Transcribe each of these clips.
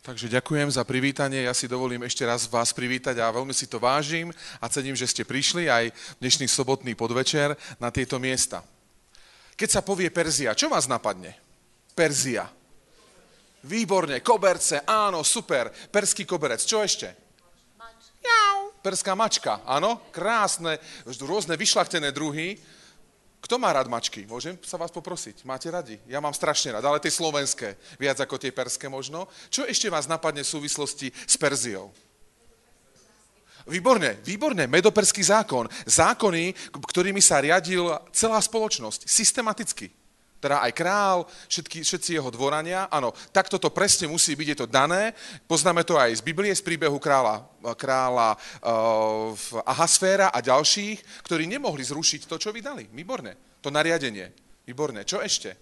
Takže ďakujem za privítanie, ja si dovolím ešte raz vás privítať a veľmi si to vážim a cením, že ste prišli aj dnešný sobotný podvečer na tieto miesta. Keď sa povie Perzia, čo vás napadne? Perzia. Výborne, koberce, áno, super, perský koberec, čo ešte? Perská mačka, áno, krásne, rôzne vyšľachtené druhy. Kto má rád mačky? Môžem sa vás poprosiť? Máte radi? Ja mám strašne rád, ale tie slovenské, viac ako tie perské možno. Čo ešte vás napadne v súvislosti s Perziou? Výborne, medoperský zákon. Zákony, ktorými sa riadil celá spoločnosť, systematicky. Teda aj král, všetci jeho dvorania, áno, takto to presne musí byť, je to dané. Poznáme to aj z Biblie, z príbehu kráľa Ahasféra a ďalších, ktorí nemohli zrušiť to, čo vydali. Výborne, to nariadenie. Výborne, čo ešte?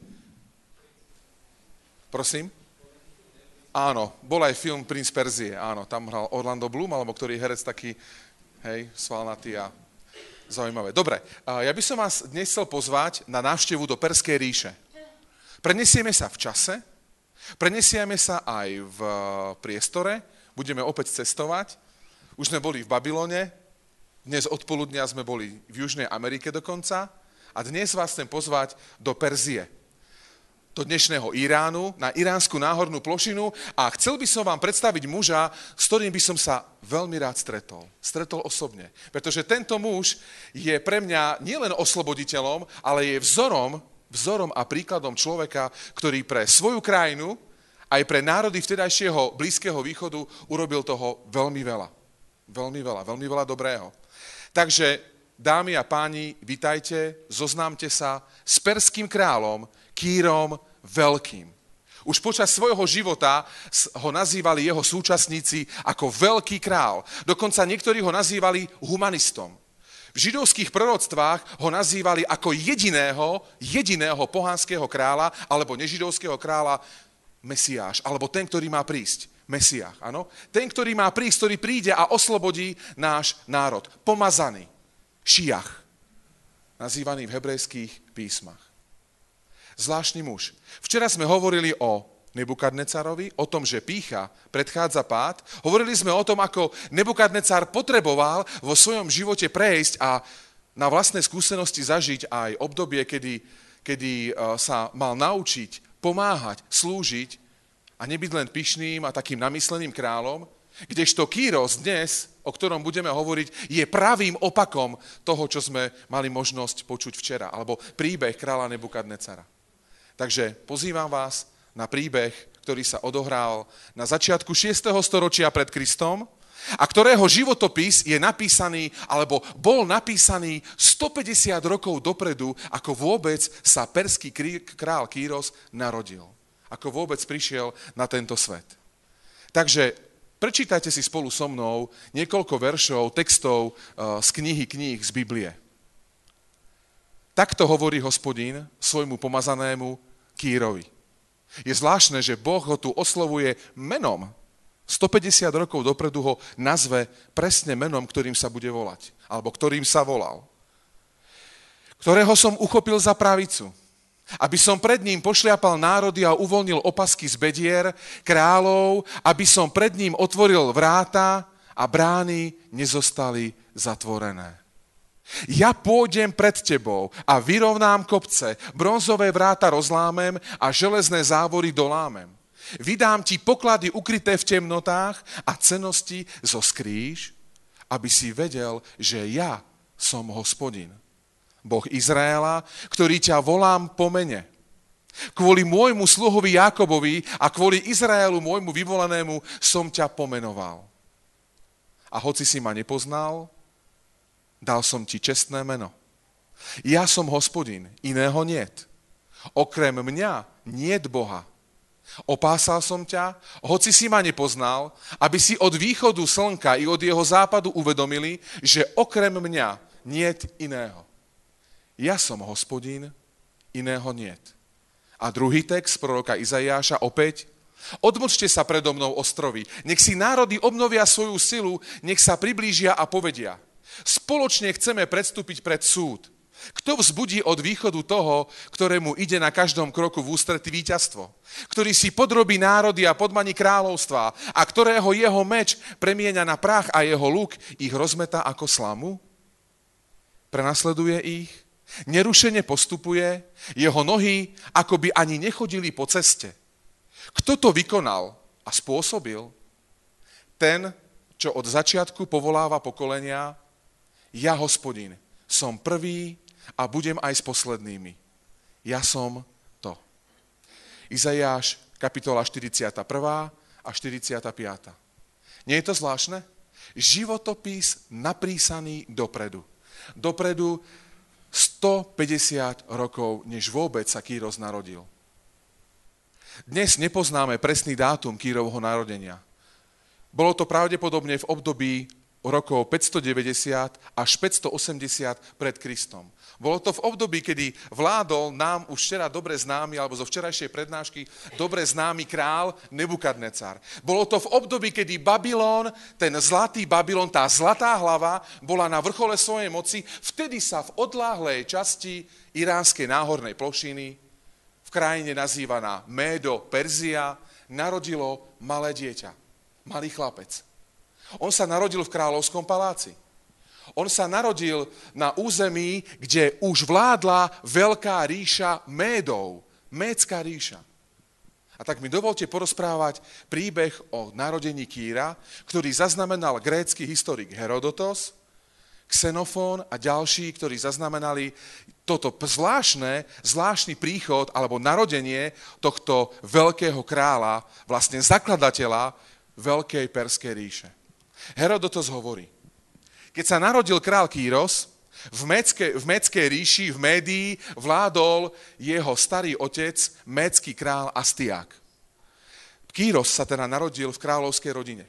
Prosím? Áno, bol aj film Princ Perzie, áno, tam hral Orlando Bloom, alebo ktorý herec taký, svalnatý a zaujímavé. Dobre, ja by som vás dnes chcel pozvať na návštevu do Perskej ríše. Prenesieme sa v čase, prenesieme sa aj v priestore, budeme opäť cestovať. Už sme boli v Babylone, dnes odpoludnia sme boli v Južnej Amerike dokonca a dnes vás chcem pozvať do Perzie, do dnešného Iránu, na iránsku náhornú plošinu a chcel by som vám predstaviť muža, s ktorým by som sa veľmi rád stretol. Stretol osobne. Pretože tento muž je pre mňa nielen osloboditeľom, ale je vzorom a príkladom človeka, ktorý pre svoju krajinu, aj pre národy vtedajšieho Blízkeho východu urobil toho veľmi veľa. Veľmi veľa dobrého. Takže, dámy a páni, vitajte, zoznámte sa s perským kráľom Kírom Veľkým. Už počas svojho života ho nazývali jeho súčasníci ako veľký král. Dokonca niektorí ho nazývali humanistom. V židovských proroctvách ho nazývali ako jediného pohanského kráľa alebo nežidovského kráľa Mesiáš, alebo ten, ktorý má prísť. Mesiáš, áno? Ten, ktorý má prísť, ktorý príde a oslobodí náš národ. Pomazaný. Šiach. Nazývaný v hebrejských písmach. Zvláštny muž. Včera sme hovorili o Nebukadnecarovi, o tom, že pýcha predchádza pád. Hovorili sme o tom, ako Nebukadnecar potreboval vo svojom živote prejsť a na vlastné skúsenosti zažiť aj obdobie, kedy sa mal naučiť pomáhať, slúžiť a nebyť len pyšným a takým namysleným kráľom, kdežto Kýros dnes, o ktorom budeme hovoriť, je pravým opakom toho, čo sme mali možnosť počuť včera, alebo príbeh kráľa Nebukadnecara. Takže pozývam vás na príbeh, ktorý sa odohral na začiatku 6. storočia pred Kristom a ktorého životopis je napísaný, alebo bol napísaný 150 rokov dopredu, ako vôbec sa perský král Kýros narodil. Ako vôbec prišiel na tento svet. Takže prečítajte si spolu so mnou niekoľko veršov, textov z kníh z Biblie. Takto hovorí Hospodin svojmu pomazanému Kýrovi. Je zvláštne, že Boh ho tu oslovuje menom. 150 rokov dopredu ho nazve presne menom, ktorým sa bude volať. Alebo ktorým sa volal. Ktorého som uchopil za pravicu, aby som pred ním pošliapal národy a uvoľnil opasky z bedier, kráľov, aby som pred ním otvoril vráta a brány nezostali zatvorené. Ja pôjdem pred tebou a vyrovnám kopce, bronzové vráta rozlámem a železné závory dolámem. Vydám ti poklady ukryté v temnotách a cennosti zo skrýš, aby si vedel, že ja som Hospodin, Boh Izraela, ktorý ťa volám po mene. Kvôli môjmu sluhovi Jákobovi a kvôli Izraelu môjmu vyvolenému som ťa pomenoval. A hoci si ma nepoznal, dal som ti čestné meno. Ja som Hospodin, iného niet. Okrem mňa niet Boha. Opásal som ťa, hoci si ma nepoznal, aby si od východu slnka i od jeho západu uvedomili, že okrem mňa niet iného. Ja som Hospodin, iného niet. A druhý text proroka Izaiáša opäť. Odmlčte sa predo mnou, ostrovy. Nech si národy obnovia svoju silu, nech sa priblížia a povedia. Spoločne chceme predstúpiť pred súd. Kto vzbudí od východu toho, ktorému ide na každom kroku v ústretí víťazstvo? Ktorý si podrobí národy a podmaní kráľovstvá a ktorého jeho meč premieňa na prach a jeho luk ich rozmetá ako slamu? Prenasleduje ich, nerušene postupuje, jeho nohy akoby ani nechodili po ceste. Kto to vykonal a spôsobil? Ten, čo od začiatku povoláva pokolenia, ja, Hospodin, som prvý a budem aj s poslednými. Ja som to. Izaiáš, kapitola 41. a 45. Nie je to zvláštne? Životopis napísaný dopredu. Dopredu 150 rokov, než vôbec sa Kýros narodil. Dnes nepoznáme presný dátum Kýrovho narodenia. Bolo to pravdepodobne v období rokov 590 až 580 pred Kristom. Bolo to v období, kedy vládol nám už včera dobre známy, alebo zo včerajšej prednášky dobre známy král Nebukadnecar. Bolo to v období, kedy Babylon, ten zlatý Babylon, tá zlatá hlava, bola na vrchole svojej moci. Vtedy sa v odláhlej časti iránskej náhornej plošiny, v krajine nazývaná Médo, Perzia, narodilo malé dieťa, malý chlapec. On sa narodil v kráľovskom paláci. On sa narodil na území, kde už vládla veľká ríša Médov, Médská ríša. A tak mi dovolte porozprávať príbeh o narodení Kýra, ktorý zaznamenal grécky historik Herodotos, Xenofón a ďalší, ktorí zaznamenali toto zvláštny príchod alebo narodenie tohto veľkého kráľa, vlastne zakladateľa veľkej Perskej ríše. Herodotos hovorí, keď sa narodil král Kýros, v Médskej ríši, v Médii, vládol jeho starý otec, médsky král Astiák. Kýros sa teda narodil v kráľovskej rodine.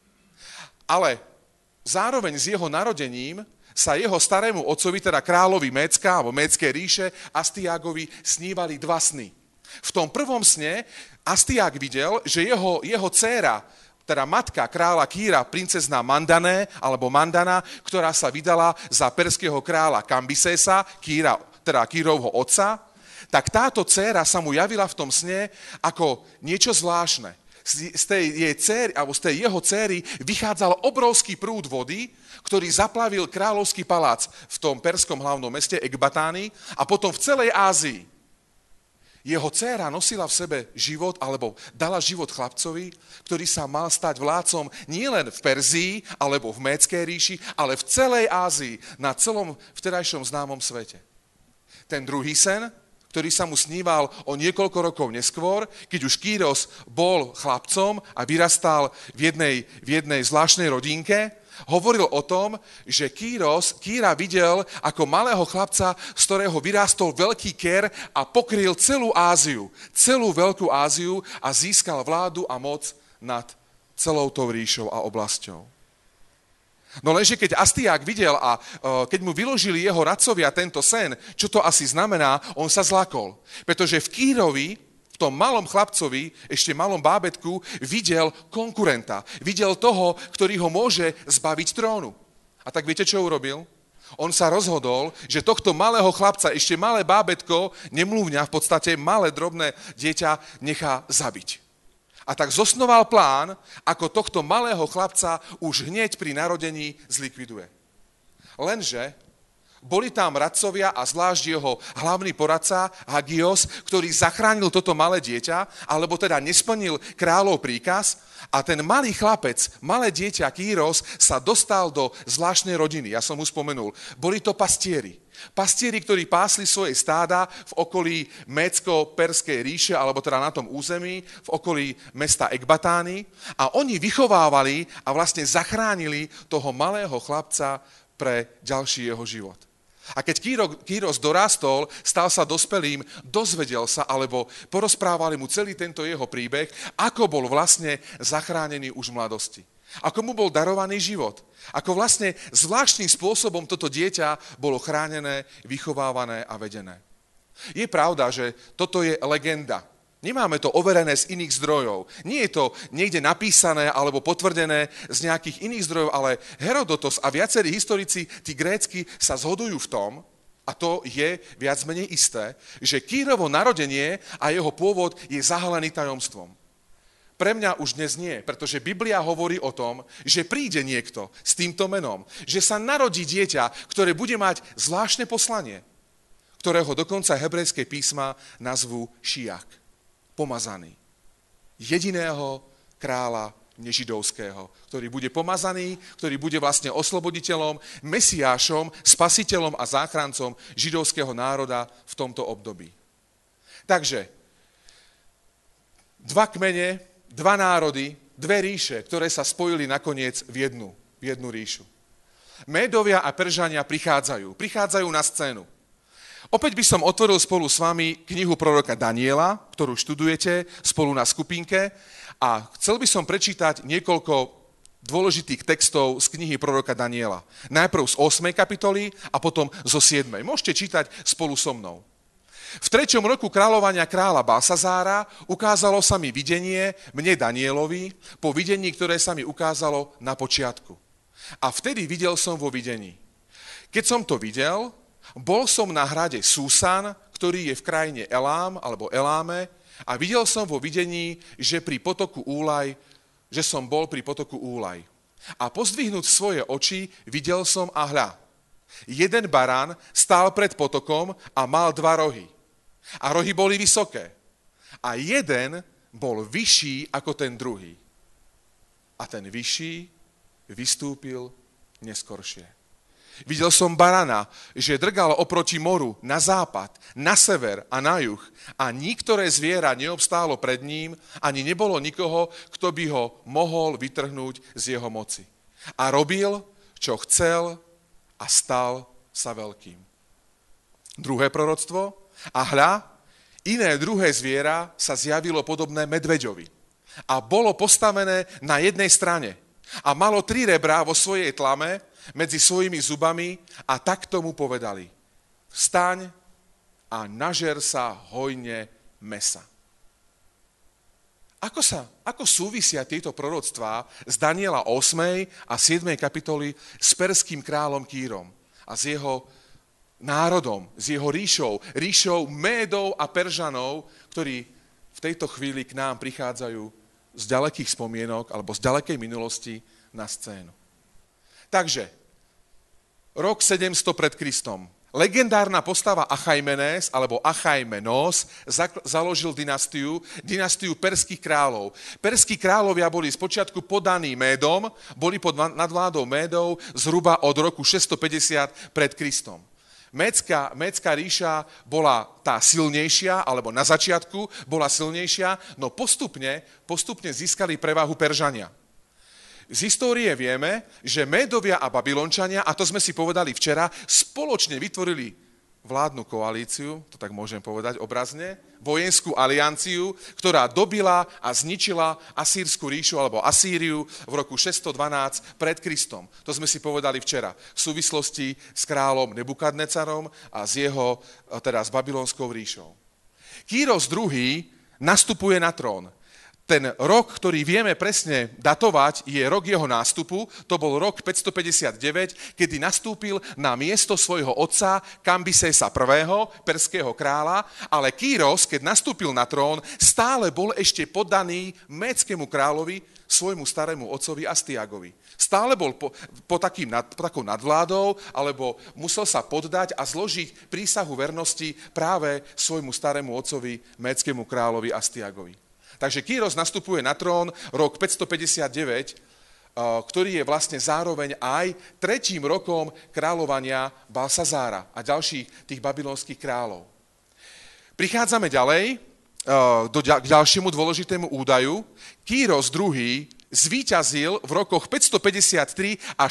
Ale zároveň s jeho narodením sa jeho starému otcovi, teda kráľovi Médska, alebo Médskej ríše, Astiágovi, snívali dva sny. V tom prvom sne Astiák videl, že jeho dcéra, teda matka kráľa Kýra, princezná Mandané, alebo Mandana, ktorá sa vydala za perského kráľa Kambisesa, teda Kýrovho otca, tak táto dcéra sa mu javila v tom sne ako niečo zvláštne. Z tej jeho dcéry vychádzal obrovský prúd vody, ktorý zaplavil kráľovský palác v tom perskom hlavnom meste Ekbatánii a potom v celej Ázii. Jeho dcéra nosila v sebe život, alebo dala život chlapcovi, ktorý sa mal stať vládcom nielen v Perzii, alebo v Médskej ríši, ale v celej Ázii, na celom vtedajšom známom svete. Ten druhý sen, ktorý sa mu sníval o niekoľko rokov neskôr, keď už Kýros bol chlapcom a vyrastal v jednej zvláštnej rodinke, hovoril o tom, že Kýra videl ako malého chlapca, z ktorého vyrástol veľký ker a pokryl celú Áziu, celú veľkú Áziu a získal vládu a moc nad celou tou ríšou a oblasťou. No lenže keď Astiák videl a keď mu vyložili jeho radcovia tento sen, čo to asi znamená, on sa zlakol. Pretože v Kýrovi, v tom malom chlapcovi, ešte malom bábätku, videl konkurenta. Videl toho, ktorý ho môže zbaviť trónu. A tak viete, čo urobil? On sa rozhodol, že tohto malého chlapca, ešte malé bábätko, nemluvňa, v podstate malé drobné dieťa, nechá zabiť. A tak zosnoval plán, ako tohto malého chlapca už hneď pri narodení zlikviduje. Lenže boli tam radcovia a zvlášť jeho hlavný poradca Hagios, ktorý zachránil toto malé dieťa, alebo teda nesplnil kráľov príkaz a ten malý chlapec, malé dieťa Kýros sa dostal do zvláštnej rodiny. Ja som mu spomenul. Boli to pastieri. Pastieri, ktorí pásli svoje stáda v okolí Médsko-Perskej ríše, alebo teda na tom území, v okolí mesta Ekbatány a oni vychovávali a vlastne zachránili toho malého chlapca pre ďalší jeho život. A keď Kýros dorástol, stal sa dospelým, dozvedel sa, alebo porozprávali mu celý tento jeho príbeh, ako bol vlastne zachránený už v mladosti. Ako mu bol darovaný život. Ako vlastne zvláštnym spôsobom toto dieťa bolo chránené, vychovávané a vedené. Je pravda, že toto je legenda. Nemáme to overené z iných zdrojov. Nie je to niekde napísané alebo potvrdené z nejakých iných zdrojov, ale Herodotos a viacerí historici, tí grécky, sa zhodujú v tom, a to je viac menej isté, že Kírovo narodenie a jeho pôvod je zahalený tajomstvom. Pre mňa už dnes nie, pretože Biblia hovorí o tom, že príde niekto s týmto menom, že sa narodí dieťa, ktoré bude mať zvláštne poslanie, ktorého dokonca hebrejské písma nazvú Šiach, pomazaný. Jediného kráľa nežidovského, ktorý bude pomazaný, ktorý bude vlastne osloboditeľom, mesiášom, spasiteľom a záchrancom židovského národa v tomto období. Takže, dva kmene, dva národy, dve ríše, ktoré sa spojili nakoniec v jednu ríšu. Médovia a Peržania prichádzajú na scénu. Opäť by som otvoril spolu s vami knihu proroka Daniela, ktorú študujete spolu na skupinke a chcel by som prečítať niekoľko dôležitých textov z knihy proroka Daniela. Najprv z 8. kapitoly a potom zo 7. Môžete čítať spolu so mnou. V 3. roku kráľovania kráľa Balsazára ukázalo sa mi videnie, mne Danielovi, po videní, ktoré sa mi ukázalo na počiatku. A vtedy videl som vo videní. Keď som to videl, bol som na hrade Súsan, ktorý je v krajine Elám, alebo Eláme, a videl som vo videní, že som bol pri potoku Úlaj. A pozdvihnúť svoje oči, videl som a hľa. Jeden barán stál pred potokom a mal dva rohy. A rohy boli vysoké. A jeden bol vyšší ako ten druhý. A ten vyšší vystúpil neskoršie. Videl som barana, že drgal oproti moru na západ, na sever a na juh a niektoré zviera neobstálo pred ním, ani nebolo nikoho, kto by ho mohol vytrhnúť z jeho moci. A robil, čo chcel a stal sa veľkým. Druhé proroctvo. A hľa, iné druhé zviera sa zjavilo podobné medveďovi a bolo postavené na jednej strane a malo 3 rebrá vo svojej tlame medzi svojimi zubami a tak tomu povedali: vstaň a nažer sa hojne mesa. Ako súvisia tieto proroctvá z Daniela 8. a 7. kapitoly s perským kráľom Kírom a s jeho národom, s jeho ríšou Médov a Peržanov, ktorí v tejto chvíli k nám prichádzajú z ďalekých spomienok alebo z ďalekej minulosti na scénu. Takže, rok 700 pred Kristom. Legendárna postava Achajmenes, alebo Achajmenos, založil dynastiu perských kráľov. Perskí kráľovia boli spočiatku podaní Médom, boli pod nadvládou Médov zhruba od roku 650 pred Kristom. Médská ríša bola tá silnejšia, alebo na začiatku bola silnejšia, no postupne získali prevahu Peržania. Z histórie vieme, že Médovia a Babylončania, a to sme si povedali včera, spoločne vytvorili vládnu koalíciu, to tak môžem povedať obrazne, vojenskú alianciu, ktorá dobila a zničila Asýrsku ríšu alebo Asýriu v roku 612 pred Kristom. To sme si povedali včera v súvislosti s kráľom Nebukadnecarom a s jeho, teda s Babylonskou ríšou. Kýros II. Nastupuje na trón. Ten rok, ktorý vieme presne datovať, je rok jeho nástupu, to bol rok 559, kedy nastúpil na miesto svojho otca Kambisesa I., perského kráľa, ale Kýros, keď nastúpil na trón, stále bol ešte poddaný Médskému kráľovi, svojmu starému otcovi Astiagovi. Stále bol pod takou nadvládou, alebo musel sa poddať a zložiť prísahu vernosti práve svojmu starému otcovi Médskému kráľovi Astiagovi. Takže Kýros nastupuje na trón rok 559, ktorý je vlastne zároveň aj 3. rokom kráľovania Balsazára a ďalších tých babylonských kráľov. Prichádzame ďalej k ďalšiemu dôležitému údaju. Kýros II. Zvíťazil v rokoch 553 až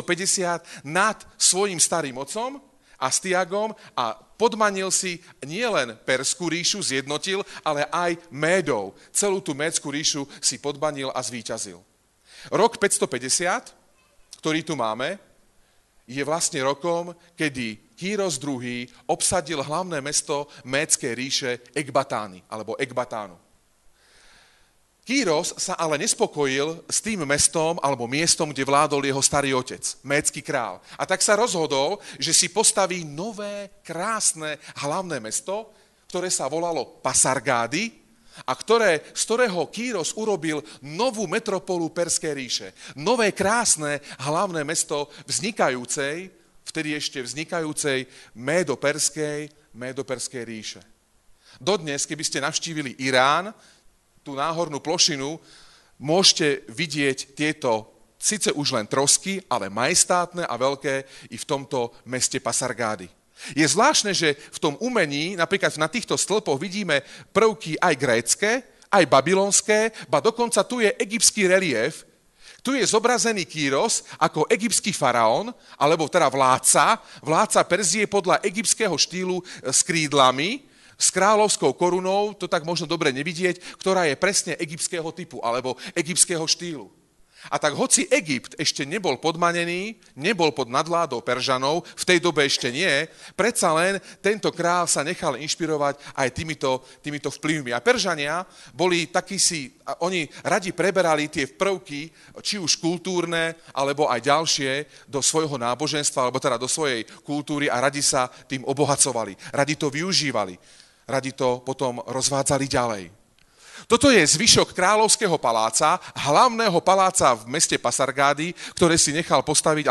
550 nad svojim starým otcom Astiagom a podmanil si nielen Perskú ríšu, zjednotil, ale aj Médov. Celú tú Médskú ríšu si podmanil a zvíťazil. Rok 550, ktorý tu máme, je vlastne rokom, kedy Kýros II. Obsadil hlavné mesto Médskej ríše Ekbatány, alebo Ekbatánu. Kýros sa ale nespokojil s tým mestom alebo miestom, kde vládol jeho starý otec, Médsky král. A tak sa rozhodol, že si postaví nové, krásne hlavné mesto, ktoré sa volalo Pasargády a z ktorého Kýros urobil novú metropolu Perskej ríše. Nové, krásne hlavné mesto vtedy ešte vznikajúcej Médo-Perskej ríše. Dodnes, keby ste navštívili Irán, tú náhornú plošinu, môžete vidieť tieto, síce už len trosky, ale majestátne a veľké i v tomto meste Pasargády. Je zvláštne, že v tom umení, napríklad na týchto stĺpoch vidíme prvky aj grécke, aj babylonské, ba dokonca tu je egyptský relief. Tu je zobrazený Kýros ako egyptský faraón, alebo teda vládca Perzie podľa egyptského štýlu s krídlami, s kráľovskou korunou, to tak možno dobre nevidieť, ktorá je presne egyptského typu alebo egyptského štýlu. A tak hoci Egypt ešte nebol podmanený, nebol pod nadvládou Peržanov, v tej dobe ešte nie, predsa len tento král sa nechal inšpirovať aj týmito vplyvmi. A Peržania boli oni radi preberali tie prvky, či už kultúrne, alebo aj ďalšie, do svojho náboženstva, alebo teda do svojej kultúry a radi sa tým obohacovali, radi to využívali, radi to potom rozvádzali ďalej. Toto je zvyšok kráľovského paláca, hlavného paláca v meste Pasargády, ktorý si nechal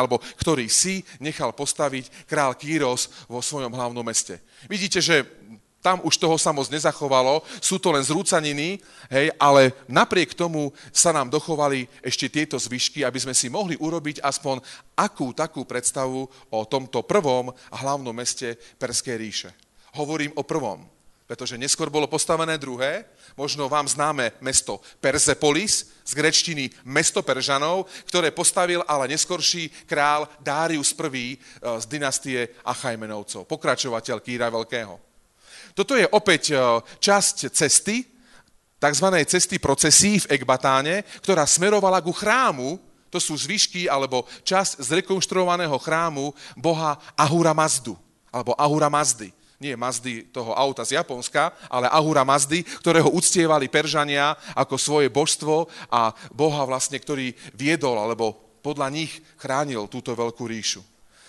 postaviť král Kýros vo svojom hlavnom meste. Vidíte, že tam už toho sa moc nezachovalo, sú to len zrúcaniny, ale napriek tomu sa nám dochovali ešte tieto zvyšky, aby sme si mohli urobiť aspoň takú predstavu o tomto prvom hlavnom meste Perskej ríše. Hovorím o prvom, pretože neskôr bolo postavené druhé, možno vám známe mesto Persepolis, z gréčtiny mesto Peržanov, ktoré postavil ale neskorší král Dárius I. Z dynastie Achajmenovcov, pokračovateľ Kýra Veľkého. Toto je opäť časť cesty, takzvanej cesty procesí v Ekbatáne, ktorá smerovala ku chrámu, to sú zvyšky alebo časť zrekonštruovaného chrámu boha Ahura Mazdu, alebo Ahura Mazdy. Nie Mazdy toho auta z Japonska, ale Ahura Mazdy, ktorého uctievali Peržania ako svoje božstvo a boha vlastne, ktorý viedol, alebo podľa nich chránil túto veľkú ríšu.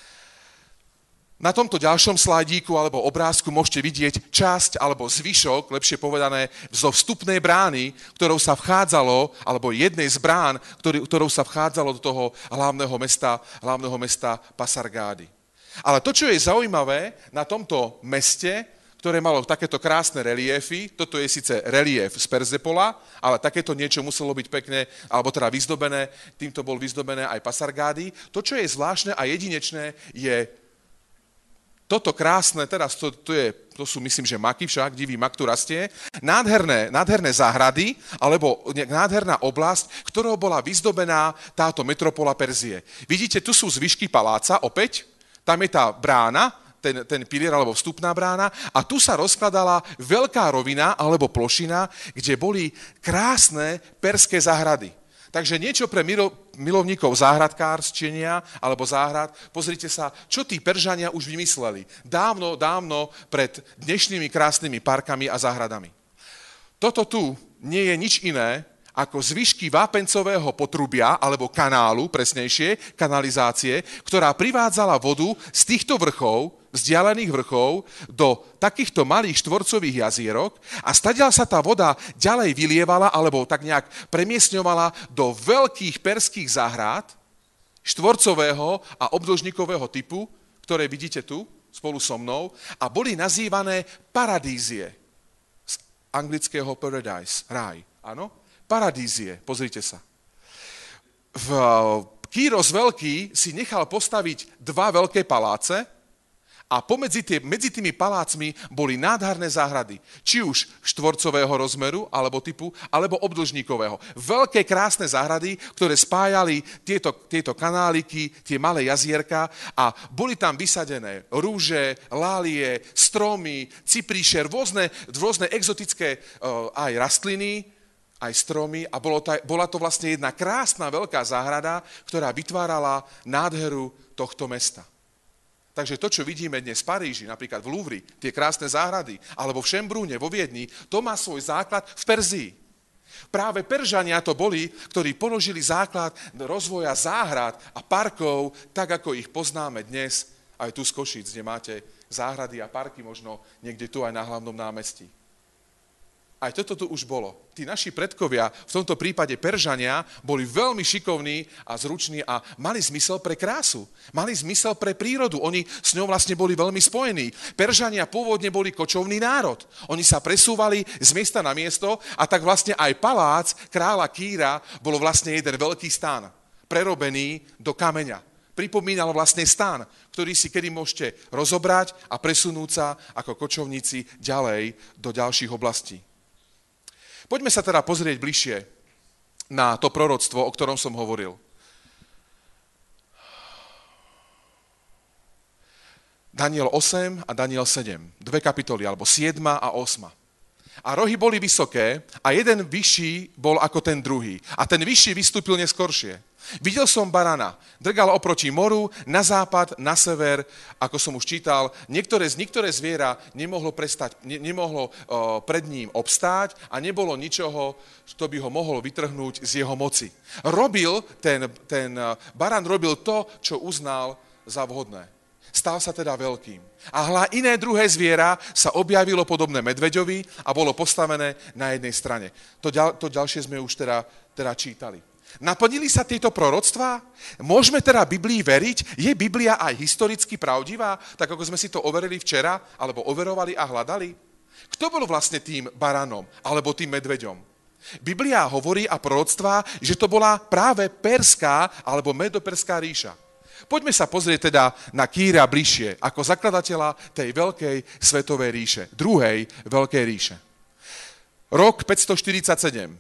Na tomto ďalšom slajdíku alebo obrázku môžete vidieť časť alebo zvyšok, lepšie povedané, zo vstupnej brány, ktorou sa vchádzalo, alebo jednej z brán, ktorou sa vchádzalo do toho hlavného mesta Pasargády. Ale to, čo je zaujímavé na tomto meste, ktoré malo takéto krásne reliéfy, toto je síce reliéf z Persepola, ale takéto niečo muselo byť pekné, alebo teda vyzdobené, týmto bol vyzdobené aj Pasargády. To, čo je zvláštne a jedinečné, je toto krásne, teraz to sú myslím, že maky však, divý mak tu rastie, nádherné záhrady, alebo nádherná oblasť, ktorou bola vyzdobená táto metropola Perzie. Vidíte, tu sú zvyšky paláca, opäť, tam je tá brána, ten pilier alebo vstupná brána a tu sa rozkladala veľká rovina alebo plošina, kde boli krásne perské záhrady. Takže niečo pre milovníkov záhradkárčenia alebo záhrad. Pozrite sa, čo tí Peržania už vymysleli. Dávno pred dnešnými krásnymi parkami a záhradami. Toto tu nie je nič iné, ako zvyšky vápencového potrubia, alebo kanálu, presnejšie, kanalizácie, ktorá privádzala vodu z týchto vrchov, vzdialených vrchov, do takýchto malých štvorcových jazierok a stadiaľ sa tá voda ďalej vylievala, alebo tak nejak premiesňovala do veľkých perských záhrad, štvorcového a obdĺžnikového typu, ktoré vidíte tu, spolu so mnou, a boli nazývané paradízie. Z anglického paradise, ráj, áno? Paradízie, pozrite sa. Kýros Veľký si nechal postaviť dva veľké paláce a medzi tými palácmi boli nádherné záhrady, či už štvorcového rozmeru alebo typu, alebo obdĺžnikového. Veľké krásne záhrady, ktoré spájali tieto kanáliky, tie malé jazierka a boli tam vysadené rúže, lálie, stromy, cypríše, rôzne exotické aj rastliny, aj stromy a bola to vlastne jedna krásna veľká záhrada, ktorá vytvárala nádheru tohto mesta. Takže to, čo vidíme dnes v Paríži, napríklad v Louvre, tie krásne záhrady, alebo v Šembrúne, vo Viedni, to má svoj základ v Perzii. Práve Peržania to boli, ktorí položili základ rozvoja záhrad a parkov, tak ako ich poznáme dnes, aj tu z Košíc, kde máte záhrady a parky, možno niekde tu aj na hlavnom námestí. Aj toto tu už bolo. Tí naši predkovia, v tomto prípade Peržania, boli veľmi šikovní a zruční a mali zmysel pre krásu. Mali zmysel pre prírodu. Oni s ňou vlastne boli veľmi spojení. Peržania pôvodne boli kočovný národ. Oni sa presúvali z miesta na miesto a tak vlastne aj palác kráľa Kýra bol vlastne jeden veľký stán, prerobený do kameňa. Pripomínal vlastne stán, ktorý si kedy môžete rozobrať a presunúť sa ako kočovníci ďalej do ďalších oblastí. Poďme sa teda pozrieť bližšie na to proroctvo, o ktorom som hovoril. Daniel 8 a Daniel 7. 2 kapitoly, alebo 7 a 8. A rohy boli vysoké a jeden vyšší bol ako ten druhý. A ten vyšší vystúpil neskoršie. Videl som barana, drgal oproti moru, na západ, na sever, ako som už čítal, niektoré zviera nemohlo pred ním obstáť a nebolo ničoho, čo by ho mohol vytrhnúť z jeho moci. Ten baran robil to, čo uznal za vhodné. Stal sa teda veľkým. A hľa iné druhé zviera sa objavilo podobné medveďovi a bolo postavené na jednej strane. To ďalšie sme už teda čítali. Naplnili sa tieto proroctvá? Môžeme teda Biblii veriť? Je Biblia aj historicky pravdivá, tak ako sme si to overili včera, alebo overovali a hľadali? Kto bol vlastne tým baranom, alebo tým medveďom? Biblia hovorí a proroctvá, že to bola práve perská, alebo medoperská ríša. Poďme sa pozrieť teda na Kýra bližšie, ako zakladateľa tej veľkej svetovej ríše, druhej veľkej ríše. Rok 547.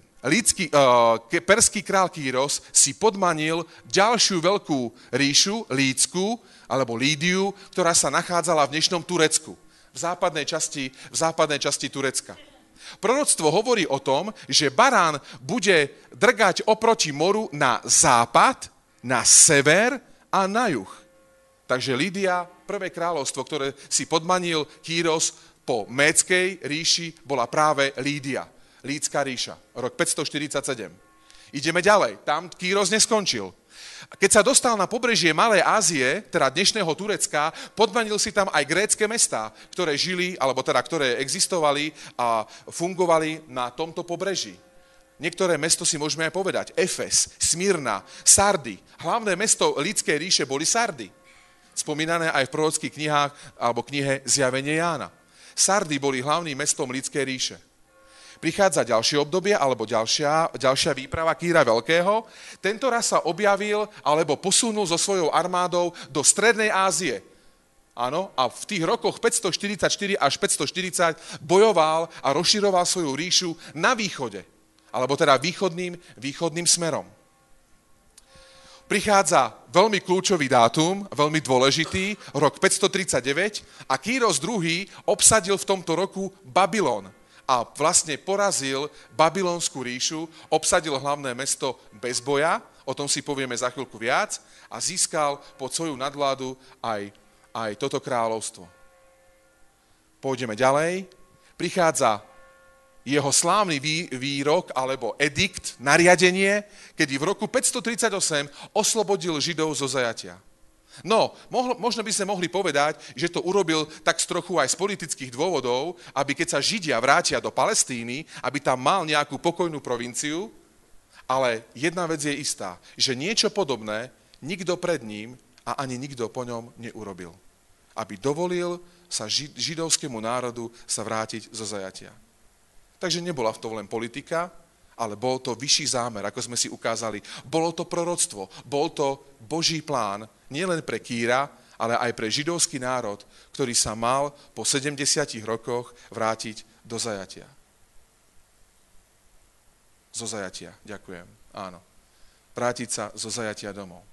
Perský král Kýros si podmanil ďalšiu veľkú ríšu, Lídsku, alebo Lídiu, ktorá sa nachádzala v dnešnom Turecku, v západnej časti Turecka. Proroctvo hovorí o tom, že barán bude drgať oproti moru na západ, na sever a na juh. Takže Lídia, prvé kráľovstvo, ktoré si podmanil Kýros po Médskej ríši, bola práve Lídia. Lídská ríša, rok 547. Ideme ďalej, tam Kýros neskončil. Keď sa dostal na pobrežie Malej Ázie, teda dnešného Turecka, podmanil si tam aj grécke mestá, ktoré žili, alebo teda ktoré existovali a fungovali na tomto pobreží. Niektoré mesto si môžeme aj povedať. Efes, Smyrna, Sardy. Hlavné mesto Lídskej ríše boli Sardy. Spomínané aj v prorockých knihách alebo knihe Zjavenie Jána. Sardy boli hlavným mestom Lídskej ríše. Prichádza ďalšie obdobie, alebo ďalšia výprava Kýra Veľkého. Tento raz sa objavil, alebo posunul so svojou armádou do Strednej Ázie. Áno, a v tých rokoch 544 až 540 bojoval a rozširoval svoju ríšu na východe, alebo teda východným smerom. Prichádza veľmi kľúčový dátum, veľmi dôležitý, rok 539 a Kýros II. Obsadil v tomto roku Babylon. A vlastne porazil Babylonskú ríšu, obsadil hlavné mesto bez boja, o tom si povieme za chvíľku viac, a získal pod svoju nadvládu aj toto kráľovstvo. Pôjdeme ďalej. Prichádza jeho slávny výrok, alebo edikt, nariadenie, kedy v roku 538 oslobodil Židov zo zajatia. No, možno by sme mohli povedať, že to urobil tak trochu aj z politických dôvodov, aby keď sa Židia vrátia do Palestíny, aby tam mal nejakú pokojnú provinciu, ale jedna vec je istá, že niečo podobné nikto pred ním a ani nikto po ňom neurobil. Aby dovolil sa židovskému národu sa vrátiť zo zajatia. Takže nebola v tom len politika, ale bol to vyšší zámer, ako sme si ukázali. Bolo to proroctvo, bol to Boží plán, nielen pre Kýra, ale aj pre židovský národ, ktorý sa mal po 70 rokoch vrátiť do zajatia. Zo zajatia, ďakujem, áno. Vrátiť sa zo zajatia domov.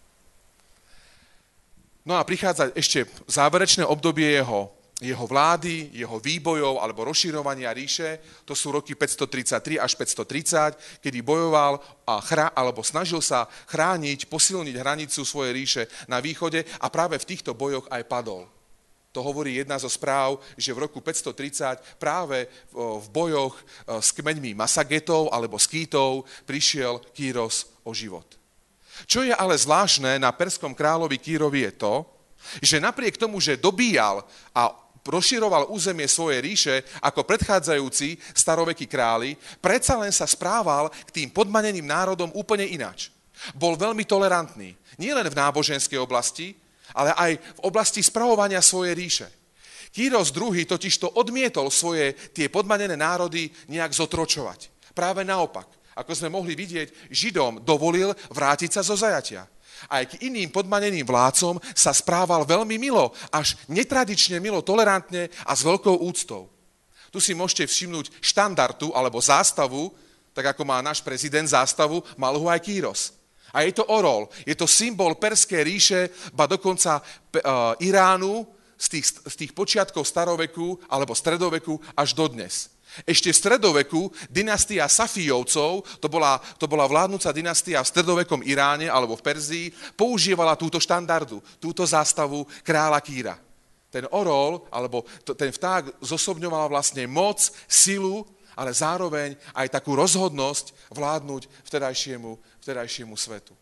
No a prichádza ešte záverečné obdobie jeho vlády, jeho výbojov alebo rozširovania ríše, to sú roky 533 až 530, kedy bojoval alebo snažil sa chrániť, posilniť hranicu svojej ríše na východe a práve v týchto bojoch aj padol. To hovorí jedna zo správ, že v roku 530 práve v bojoch s kmeňmi Masagetov alebo Skýtov prišiel Kýros o život. Čo je ale zvláštne na perskom kráľovi Kýrovi je to, že napriek tomu, že dobíjal a rozširoval územie svojej ríše ako predchádzajúci starovekí králi, predsa len sa správal k tým podmaneným národom úplne ináč. Bol veľmi tolerantný, nielen v náboženskej oblasti, ale aj v oblasti spravovania svojej ríše. Kýros II totižto odmietol svoje tie podmanené národy nejak zotročovať. Práve naopak, ako sme mohli vidieť, Židom dovolil vrátiť sa zo zajatia. Aj k iným podmaneným vládcom sa správal veľmi milo, až netradične milo, tolerantne a s veľkou úctou. Tu si môžete všimnúť štandardu alebo zástavu, tak ako má náš prezident zástavu, mal ho aj Kýros. A je to orol, je to symbol Perskej ríše, ba dokonca Iránu z tých počiatkov staroveku alebo stredoveku až dodnes. Ešte v stredoveku dynastia Safijovcov, to bola vládnúca dynastia v stredovekom Iráne alebo v Perzii, používala túto štandardu, túto zástavu kráľa Kýra. Ten orol, alebo ten vták zosobňoval vlastne moc, silu, ale zároveň aj takú rozhodnosť vládnuť vtedajšiemu svetu.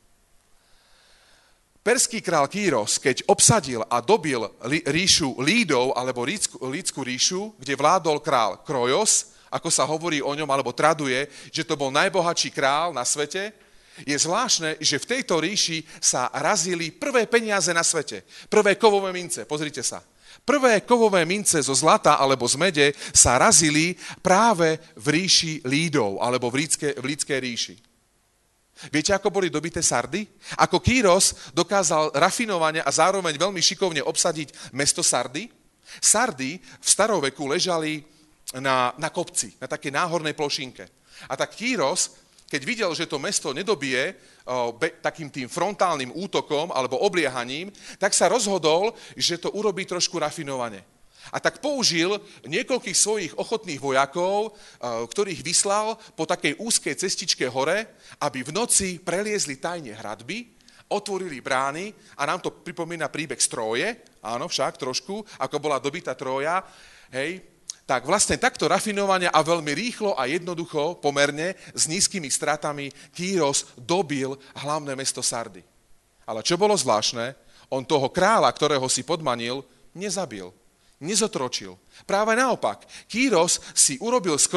Perský král Kýros, keď obsadil a dobil ríšu Lídov alebo Lídsku ríšu, kde vládol král Krojos, ako sa hovorí o ňom alebo traduje, že to bol najbohatší král na svete, je zvláštne, že v tejto ríši sa razili prvé peniaze na svete, prvé kovové mince, pozrite sa. Prvé kovové mince zo zlata alebo z mede sa razili práve v ríši Lídov alebo v Lídskej ríši. Viete, ako boli dobité Sardy? Ako Kýros dokázal rafinovane a zároveň veľmi šikovne obsadiť mesto Sardy? Sardy v staroveku ležali na kopci, na takej náhornej plošinke. A tak Kýros, keď videl, že to mesto nedobije takým tým frontálnym útokom alebo obliehaním, tak sa rozhodol, že to urobí trošku rafinovane. A tak použil niekoľkých svojich ochotných vojakov, ktorých vyslal po takej úzkej cestičke hore, aby v noci preliezli tajne hradby, otvorili brány a nám to pripomína príbeh z Tróje, áno však trošku, ako bola dobitá Trója, hej, tak vlastne takto rafinovane a veľmi rýchlo a jednoducho, pomerne, s nízkymi stratami, Kýros dobil hlavné mesto Sardy. Ale čo bolo zvláštne, on toho kráľa, ktorého si podmanil, nezabil, nezotročil. Práve naopak, Kýros si urobil z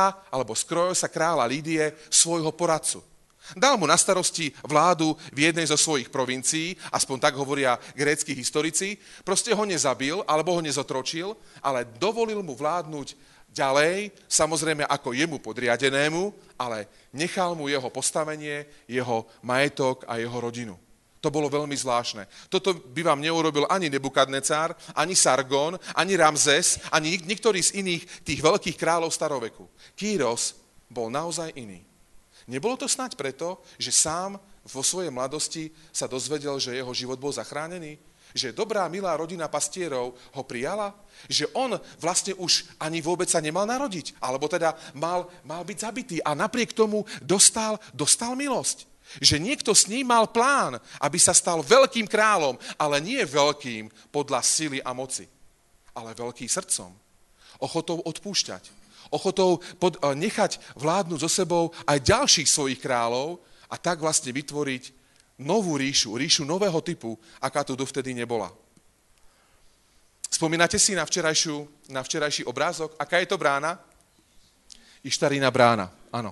Krojosa kráľa Lídie svojho poradcu. Dal mu na starosti vládu v jednej zo svojich provincií, aspoň tak hovoria grécki historici, proste ho nezabil alebo ho nezotročil, ale dovolil mu vládnuť ďalej, samozrejme ako jemu podriadenému, ale nechal mu jeho postavenie, jeho majetok a jeho rodinu. To bolo veľmi zvláštne. Toto by vám neurobil ani Nebukadnecár, ani Sargon, ani Ramzes, ani niektorý z iných tých veľkých kráľov staroveku. Kýros bol naozaj iný. Nebolo to snáď preto, že sám vo svojej mladosti sa dozvedel, že jeho život bol zachránený? Že dobrá, milá rodina pastierov ho prijala? Že on vlastne už ani vôbec sa nemal narodiť? Alebo teda mal byť zabitý a napriek tomu dostal milosť? Že niekto s ním mal plán, aby sa stal veľkým kráľom, ale nie veľkým podľa sily a moci, ale veľký srdcom, ochotou odpúšťať, ochotou nechať vládnuť so sebou aj ďalších svojich kráľov a tak vlastne vytvoriť novú ríšu nového typu, aká tu dovtedy nebola. Spomínate si na včerajší obrázok? Aká je to brána? Ištarína brána, áno.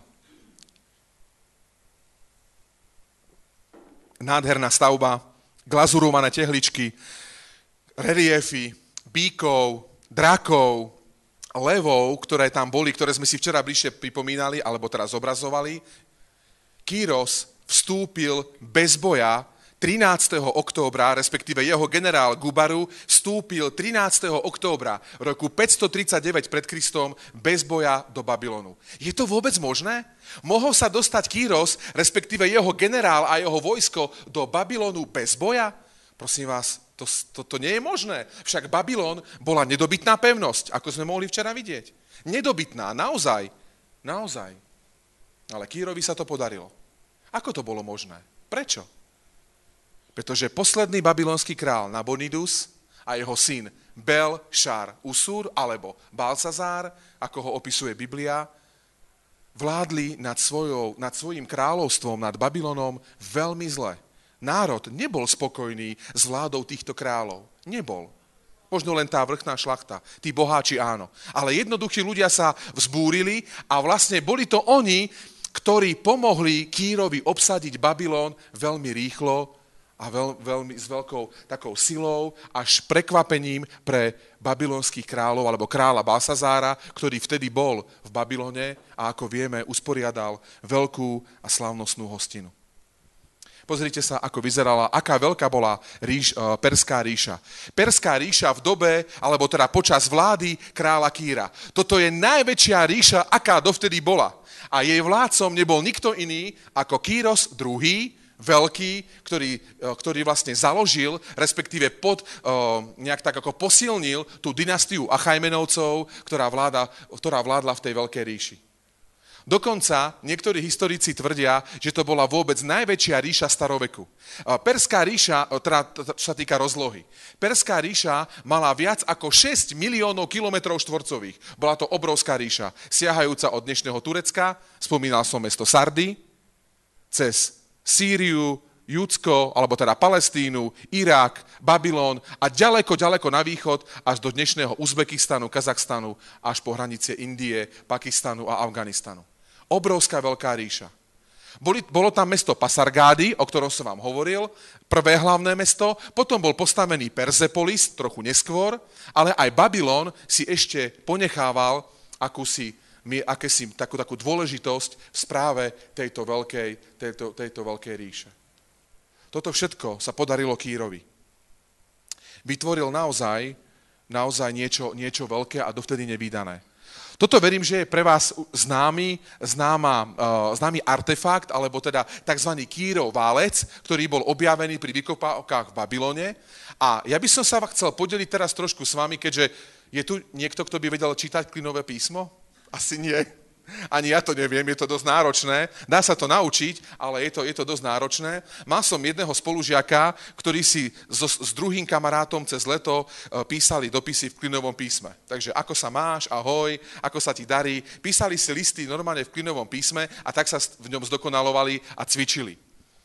Nádherná stavba, glazurované tehličky, reliefy, bíkov, drakov, levov, ktoré tam boli, ktoré sme si včera bližšie pripomínali, alebo teraz zobrazovali. Kýros vstúpil bez boja 13. októbra, respektíve jeho generál Gubaru vstúpil 13. októbra roku 539 pred Kristom bez boja do Babylonu. Je to vôbec možné? Mohol sa dostať Kýros, respektíve jeho generál a jeho vojsko do Babylonu bez boja? Prosím vás, to nie je možné. Však Babylon bola nedobytná pevnosť, ako sme mohli včera vidieť. Nedobytná, naozaj. Ale Kýrovi sa to podarilo. Ako to bolo možné? Prečo? Pretože posledný babylonský král Nabonidus a jeho syn Belšar Usur, alebo Balcazár, ako ho opisuje Biblia, vládli nad svojím kráľovstvom, nad Babylonom veľmi zle. Národ nebol spokojný s vládou týchto kráľov. Nebol. Možno len tá vrchná šlachta, tí boháči áno. Ale jednoduchí ľudia sa vzbúrili a vlastne boli to oni, ktorí pomohli Kírovi obsadiť Babylon veľmi rýchlo a veľmi s veľkou takou silou, až prekvapením pre babylonských kráľov, alebo kráľa Balsazára, ktorý vtedy bol v Babylone a ako vieme, usporiadal veľkú a slávnostnú hostinu. Pozrite sa, ako vyzerala, aká veľká bola Perská ríša. Perská ríša v dobe, alebo teda počas vlády kráľa Kíra. Toto je najväčšia ríša, aká dovtedy bola. A jej vládcom nebol nikto iný ako Kíros II, veľký, ktorý vlastne založil, respektíve nejak tak ako posilnil tú dynastiu Achajmenovcov, ktorá vládla v tej veľkej ríši. Dokonca niektorí historici tvrdia, že to bola vôbec najväčšia ríša staroveku. Perská ríša, čo sa týka rozlohy, Perská ríša mala viac ako 6 miliónov kilometrov štvorcových. Bola to obrovská ríša, siahajúca od dnešného Turecka, spomínal som mesto Sardy, cez Sýriu, Judsko, alebo teda Palestínu, Irak, Babylon a ďaleko, ďaleko na východ až do dnešného Uzbekistanu, Kazachstanu, až po hranice Indie, Pakistanu a Afganistanu. Obrovská veľká ríša. Bolo tam mesto Pasargády, o ktorom som vám hovoril, prvé hlavné mesto, potom bol postavený Persepolis, trochu neskôr, ale aj Babylon si ešte ponechával takú dôležitosť v správe tejto veľkej ríše. Toto všetko sa podarilo Kírovi. Vytvoril naozaj niečo veľké a dovtedy nevídané. Toto verím, že je pre vás známy artefakt, alebo teda tzv. Kírov válec, ktorý bol objavený pri vykopávkach v Babylone. A ja by som sa chcel podeliť teraz trošku s vami, keďže je tu niekto, kto by vedel čítať klinové písmo? Asi nie. Ani ja to neviem, je to dosť náročné. Dá sa to naučiť, ale je to dosť náročné. Mal som jedného spolužiaka, ktorý si s druhým kamarátom cez leto písali dopisy v klinovom písme. Takže ako sa máš, ahoj, ako sa ti darí. Písali si listy normálne v klinovom písme a tak sa v ňom zdokonalovali a cvičili.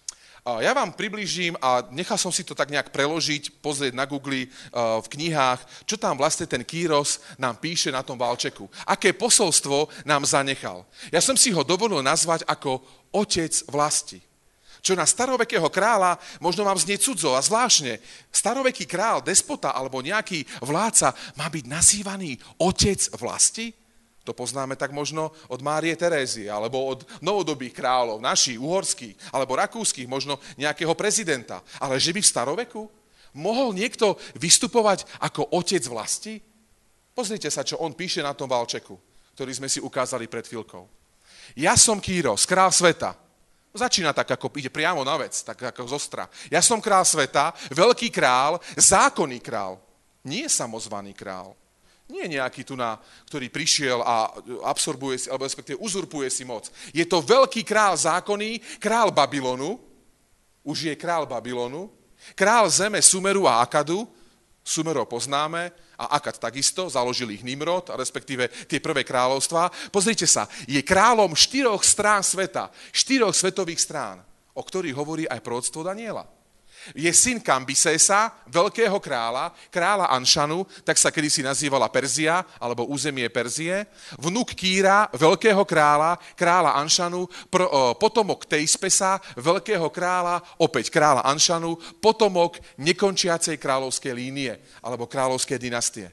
Ja vám priblížim a nechal som si to tak nejak preložiť, pozrieť na Google, v knihách, čo tam vlastne ten Kíros nám píše na tom válčeku. Aké posolstvo nám zanechal. Ja som si ho dovolil nazvať ako otec vlasti. Čo na starovekého kráľa možno vám znie cudzo a zvláštne. Staroveký král, despota alebo nejaký vládca má byť nazývaný otec vlasti? To poznáme tak možno od Márie Terézie, alebo od novodobých kráľov, našich, uhorských, alebo rakúskych, možno nejakého prezidenta. Ale že by v staroveku mohol niekto vystupovať ako otec vlasti? Pozrite sa, čo on píše na tom válčeku, ktorý sme si ukázali pred chvíľkou. Ja som Kíros, král sveta. Začína tak, ako ide priamo na vec, tak ako zostra. Ja som král sveta, veľký král, zákonný král. Nie samozvaný král. Nie nejaký ktorý prišiel a absorbuje si, alebo respektíve uzurpuje si moc. Je to veľký král zákonný, král Babylonu, už je král Babylonu, král zeme Sumeru a Akadu, Sumerov poznáme, a Akad takisto, založil ich Nimrod, a respektíve tie prvé kráľovstvá. Pozrite sa, je kráľom 4 strán sveta, 4 svetových strán, o ktorých hovorí aj proroctvo Daniela. Je syn Kambisesa, veľkého kráľa Anšanu, tak sa kedysi nazývala Perzia, alebo územie Perzie, vnuk Kíra, veľkého kráľa Anšanu, potomok Teispesa, veľkého kráľa, opäť kráľa Anšanu, potomok nekončiacej kráľovskej línie, alebo kráľovskej dynastie.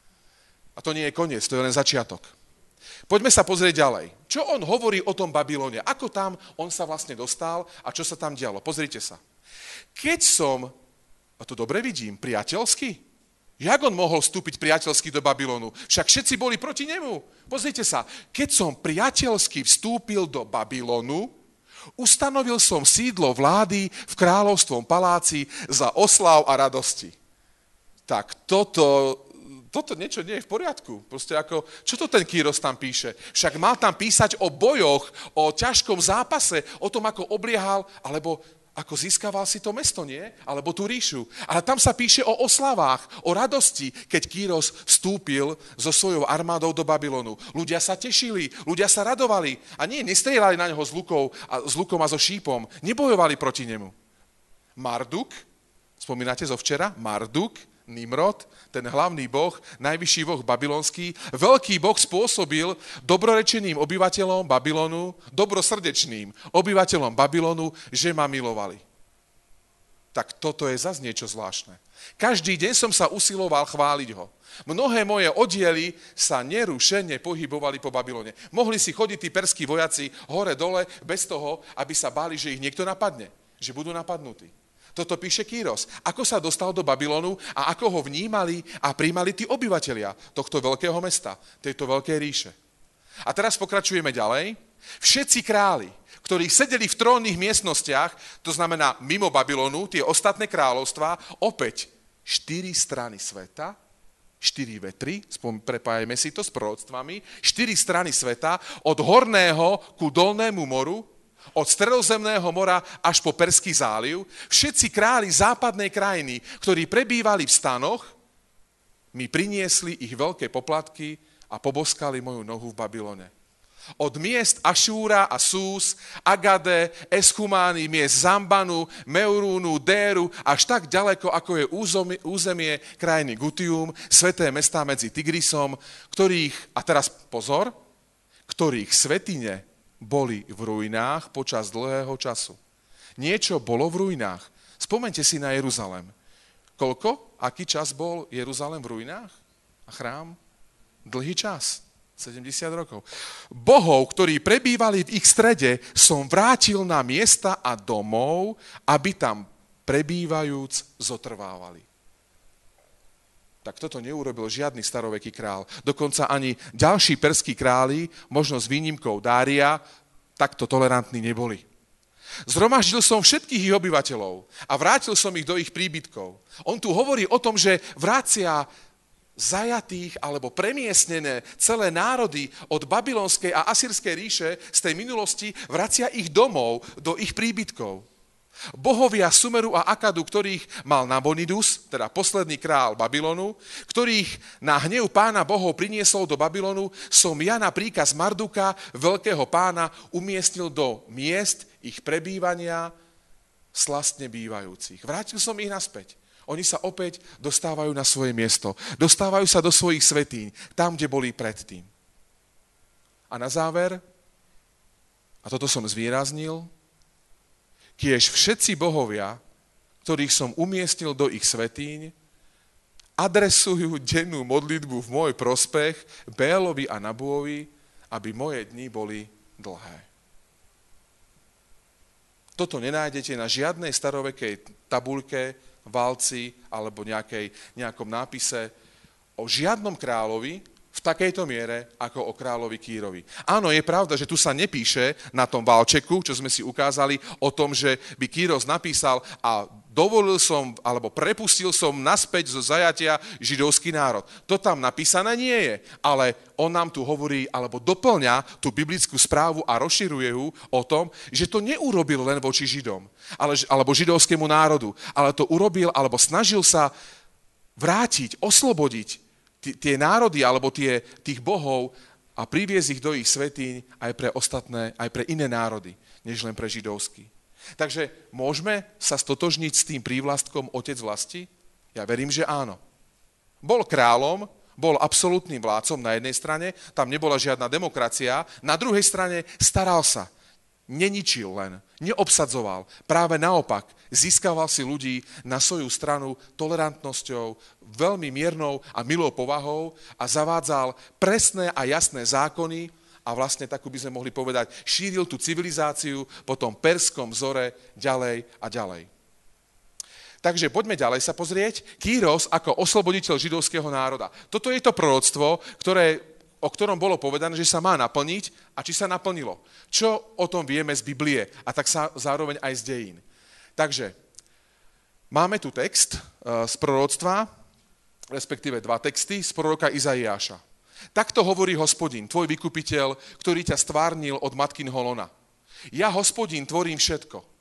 A to nie je koniec, to je len začiatok. Poďme sa pozrieť ďalej. Čo on hovorí o tom Babylone? Ako tam on sa vlastne dostal a čo sa tam dialo? Pozrite sa. Keď som, a to dobre vidím, priateľsky, jak on mohol vstúpiť priateľsky do Babylonu? Však všetci boli proti nemu. Pozrite sa, keď som priateľsky vstúpil do Babylonu, ustanovil som sídlo vlády v kráľovstvom paláci za oslav a radosti. Tak toto niečo nie je v poriadku. Proste ako, čo to ten Kíros tam píše? Však mal tam písať o bojoch, o ťažkom zápase, o tom, ako obliehal, alebo Ako získaval si to mesto, nie? Alebo tú ríšu. Ale tam sa píše o oslavách, o radosti, keď Kýros vstúpil so svojou armádou do Babylonu. Ľudia sa tešili, ľudia sa radovali. A nie, nestrieľali na neho s lukom a so šípom. Nebojovali proti nemu. Marduk, spomínate zo včera? Marduk, Nimrod, ten hlavný boh, najvyšší boh babylonský, veľký boh spôsobil dobrorečeným obyvateľom Babylonu, dobrosrdečným obyvateľom Babylonu, že ma milovali. Tak toto je zase niečo zvláštne. Každý deň som sa usiloval chváliť ho. Mnohé moje oddiely sa nerušene pohybovali po Babylone. Mohli si chodiť tí perskí vojaci hore-dole bez toho, aby sa báli, že ich niekto napadne, že budú napadnutí. Toto píše Kýros. Ako sa dostal do Babylonu a ako ho vnímali a prijímali tí obyvatelia tohto veľkého mesta, tejto veľkej ríše. A teraz pokračujeme ďalej. Všetci králi, ktorí sedeli v trónnych miestnostiach, to znamená mimo Babylonu, tie ostatné kráľovstvá, opäť 4 strany sveta, 4 vetry, prepájame si to s proroctvami, 4 strany sveta, od horného ku dolnému moru, od Stredozemného mora až po Perský záliv, všetci králi západnej krajiny, ktorí prebývali v stanoch, mi priniesli ich veľké poplatky a poboskali moju nohu v Babylone. Od miest Ašúra a Sús, Agade, Eschumány, miest Zambanu, Meurúnu, Déru, až tak ďaleko, ako je územie krajiny Gutium, sveté mestá medzi Tigrisom, ktorých, a teraz pozor, ktorých svätyne boli v ruinách počas dlhého času. Niečo bolo v ruinách. Spomeňte si na Jeruzalém. Koľko? Aký čas bol Jeruzalém v ruinách? A chrám? Dlhý čas. 70 rokov. Bohov, ktorí prebývali v ich strede, som vrátil na miesta a domov, aby tam prebývajúc zotrvávali. Tak toto neurobil žiadny staroveký král. Dokonca ani ďalší perskí králi, možno s výnimkou Dária, takto tolerantní neboli. Zhromaždil som všetkých ich obyvateľov a vrátil som ich do ich príbytkov. On tu hovorí o tom, že vracia zajatých alebo premiestnené celé národy od babylonskej a asýrskej ríše z tej minulosti, vracia ich domov, do ich príbytkov. Bohovia Sumeru a Akadu, ktorých mal Nabonidus, teda posledný král Babylonu, ktorých na hnev pána bohov priniesol do Babylonu, som ja na príkaz Marduka, veľkého pána, umiestnil do miest ich prebývania slastne bývajúcich. Vrátil som ich naspäť. Oni sa opäť dostávajú na svoje miesto. Dostávajú sa do svojich svätýň, tam, kde boli predtým. A na záver, a toto som zvýraznil, kiež všetci bohovia, ktorých som umiestnil do ich svätýň, adresujú dennú modlitbu v môj prospech Bélovi a Nabuovi, aby moje dni boli dlhé. Toto nenájdete na žiadnej starovekej tabuľke, valci alebo nejakom nápise o žiadnom kráľovi v takejto miere ako o kráľovi Kýrovi. Áno, je pravda, že tu sa nepíše na tom valčeku, čo sme si ukázali, o tom, že by Kýros napísal a dovolil som, alebo prepustil som naspäť zo zajatia židovský národ. To tam napísané nie je, ale on nám tu hovorí, alebo doplňa tú biblickú správu a rozširuje ju o tom, že to neurobil len voči Židom, alebo židovskému národu, ale to urobil, alebo snažil sa vrátiť, oslobodiť tie národy alebo tých bohov a priviesť ich do ich svätýň aj pre ostatné, aj pre iné národy, než len pre židovský. Takže môžeme sa stotožniť s tým prívlastkom otec vlasti? Ja verím, že áno. Bol kráľom, bol absolútnym vládcom na jednej strane, tam nebola žiadna demokracia, na druhej strane staral sa. Neničil len, neobsadzoval. Práve naopak, získaval si ľudí na svoju stranu tolerantnosťou, veľmi miernou a milou povahou a zavádzal presné a jasné zákony a vlastne, takú by sme mohli povedať, šíril tú civilizáciu po tom perskom vzore ďalej a ďalej. Takže poďme ďalej sa pozrieť. Kýros ako osloboditeľ židovského národa. Toto je to proroctvo, o ktorom bolo povedané, že sa má naplniť a či sa naplnilo. Čo o tom vieme z Biblie a tak sa zároveň aj z dejín. Takže máme tu text z proroctva, respektíve 2 texty z proroka Izaiáša. Takto hovorí Hospodin, tvoj vykupiteľ, ktorý ťa stvárnil od matkinho lona. Ja, Hospodin, tvorím všetko.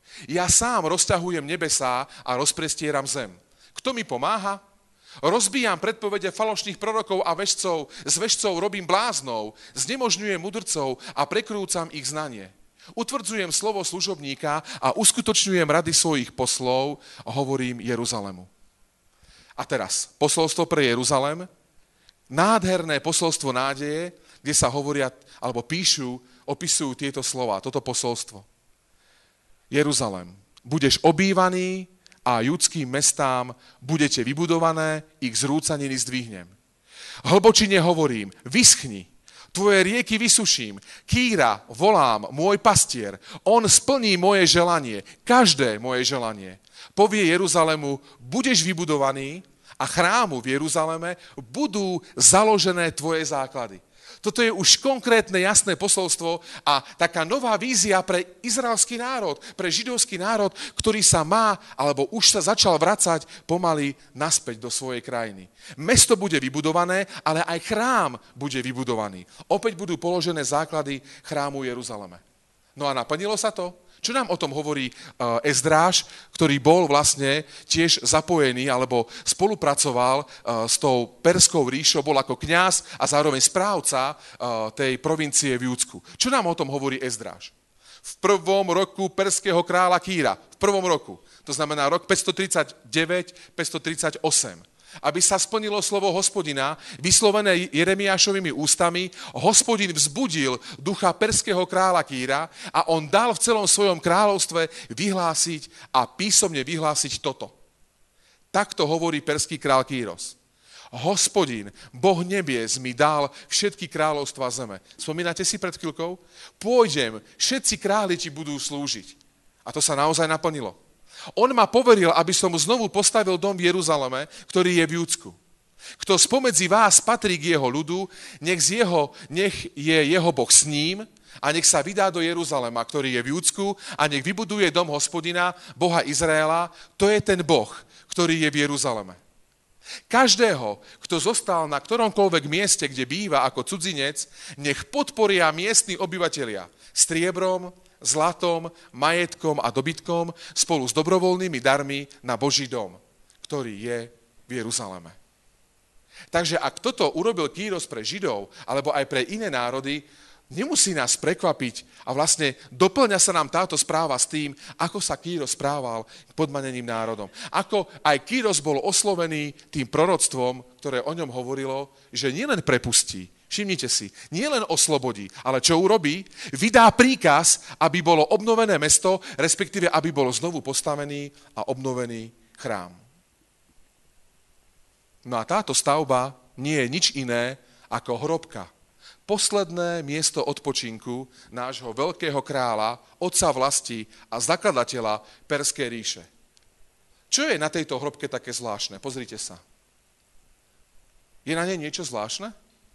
Ja sám rozťahujem nebesá a rozprestieram zem. Kto mi pomáha? Rozbíjam predpovede falošných prorokov a vešcov, z vešcov robím bláznov, znemožňujem mudrcov a prekrúcam ich znanie. Utvrdzujem slovo služobníka a uskutočňujem rady svojich poslov, hovorím Jeruzalému. A teraz, posolstvo pre Jeruzalém, nádherné posolstvo nádeje, kde sa hovoria, alebo opisujú tieto slova, toto posolstvo. Jeruzalém, budeš obývaný a judským mestám budete vybudované, ich zrúcaniny zdvihnem. Hlbočine hovorím, vyschni, tvoje rieky vysuším, Kýra volám, môj pastier, on splní moje želanie, každé moje želanie. Povie Jeruzalému, budeš vybudovaný a chrámu v Jeruzaleme budú založené tvoje základy. Toto je už konkrétne, jasné posolstvo a taká nová vízia pre izraelský národ, pre židovský národ, ktorý sa má, alebo už sa začal vracať pomaly naspäť do svojej krajiny. Mesto bude vybudované, ale aj chrám bude vybudovaný. Opäť budú položené základy chrámu Jeruzaleme. No a naplnilo sa to? Čo nám o tom hovorí Ezdráš, ktorý bol vlastne tiež zapojený alebo spolupracoval s tou Perskou ríšou, bol ako kňaz a zároveň správca tej provincie v Júdsku. Čo nám o tom hovorí Ezdráš? V 1. roku perského kráľa Kýra, v 1. roku, to znamená rok 539-538, aby sa splnilo slovo Hospodina, vyslovené Jeremiášovými ústami, Hospodin vzbudil ducha perského kráľa Kýra a on dal v celom svojom kráľovstve vyhlásiť a písomne vyhlásiť toto. Takto hovorí perský král Kýros. Hospodin, Boh nebies, mi dal všetky kráľovstva zeme. Spomínate si pred chvíľkou? Pôjdem, všetci králi ti budú slúžiť. A to sa naozaj naplnilo. On ma poveril, aby som znovu postavil dom v Jeruzaleme, ktorý je v Júdsku. Kto spomedzi vás patrí k jeho ľudu, nech je jeho Boh s ním a nech sa vydá do Jeruzalema, ktorý je v Júdsku a nech vybuduje dom Hospodina, Boha Izraela. To je ten Boh, ktorý je v Jeruzaleme. Každého, kto zostal na ktoromkoľvek mieste, kde býva ako cudzinec, nech podporia miestni obyvatelia striebrom, zlatom, majetkom a dobytkom spolu s dobrovoľnými darmi na Boží dom, ktorý je v Jeruzaleme. Takže ak toto urobil Kýros pre Židov, alebo aj pre iné národy, nemusí nás prekvapiť a vlastne doplňa sa nám táto správa s tým, ako sa Kýros správal k podmaneným národom. Ako aj Kýros bol oslovený tým proroctvom, ktoré o ňom hovorilo, že nielen prepustí, všimnite si, nielen oslobodí, ale čo urobí? Vydá príkaz, aby bolo obnovené mesto, respektíve aby bol znovu postavený a obnovený chrám. No a táto stavba nie je nič iné ako hrobka. Posledné miesto odpočinku nášho veľkého kráľa, otca vlasti a zakladateľa Perskej ríše. Čo je na tejto hrobke také zvláštne? Pozrite sa. Je na nej niečo zvláštne?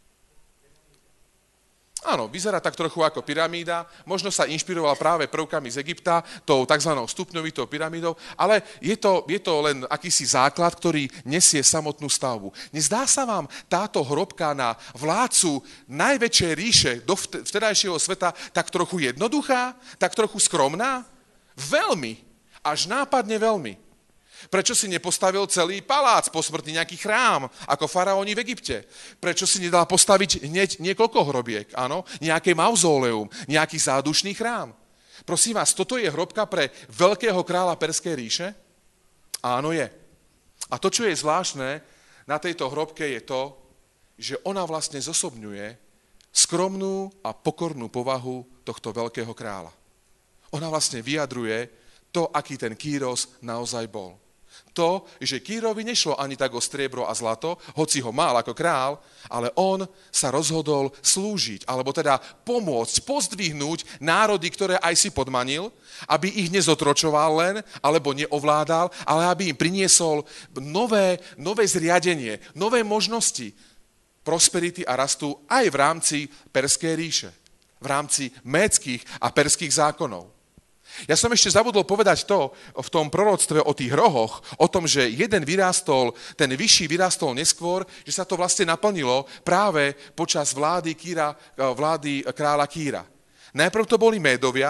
Áno, vyzerá tak trochu ako pyramída, možno sa inšpiroval práve prvkami z Egypta, tou tzv. Stupňovitou pyramídou, ale je to len akýsi základ, ktorý nesie samotnú stavbu. Nezdá sa vám táto hrobka na vládcu najväčšej ríše do vtedajšieho sveta tak trochu jednoduchá, tak trochu skromná? Veľmi, až nápadne veľmi. Prečo si nepostavil celý palác posmrtný, nejaký chrám, ako faraóni v Egypte? Prečo si nedal postaviť hneď niekoľko hrobiek, áno? Nejaké mauzóleum, nejaký zádušný chrám? Prosím vás, toto je hrobka pre veľkého kráľa Perskej ríše? Áno, je. A to, čo je zvláštne na tejto hrobke, je to, že ona vlastne zosobňuje skromnú a pokornú povahu tohto veľkého kráľa. Ona vlastne vyjadruje to, aký ten Kýros naozaj bol. To, že Kýrovi nešlo ani tak o striebro a zlato, hoci ho mal ako král, ale on sa rozhodol slúžiť, alebo teda pomôcť, pozdvihnúť národy, ktoré aj si podmanil, aby ich nezotročoval len, alebo neovládal, ale aby im priniesol nové zriadenie, nové možnosti prosperity a rastu aj v rámci Perskej ríše, v rámci médskych a perských zákonov. Ja som ešte zabudol povedať to v tom proroctve o tých rohoch, o tom, že jeden vyrástol, ten vyšší vyrástol neskôr, že sa to vlastne naplnilo práve počas vlády kráľa Kýra. Najprv to boli Médovia,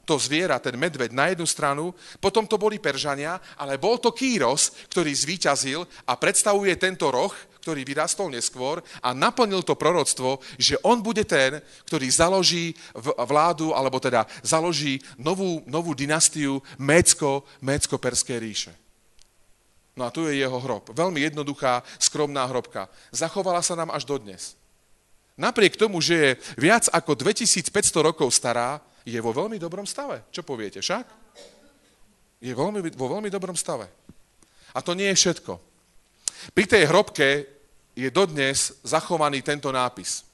to zviera, ten medveď na jednu stranu, potom to boli Peržania, ale bol to Kýros, ktorý zvíťazil a predstavuje tento roh, ktorý vyrastol neskôr a naplnil to proroctvo, že on bude ten, ktorý založí vládu, alebo teda založí novú dynastiu Médsko-Perskej ríše. No a tu je jeho hrob. Veľmi jednoduchá, skromná hrobka. Zachovala sa nám až dodnes. Napriek tomu, že je viac ako 2500 rokov stará, je vo veľmi dobrom stave. Čo poviete, však? Je vo veľmi dobrom stave. A to nie je všetko. Pri tej hrobke je dodnes zachovaný tento nápis.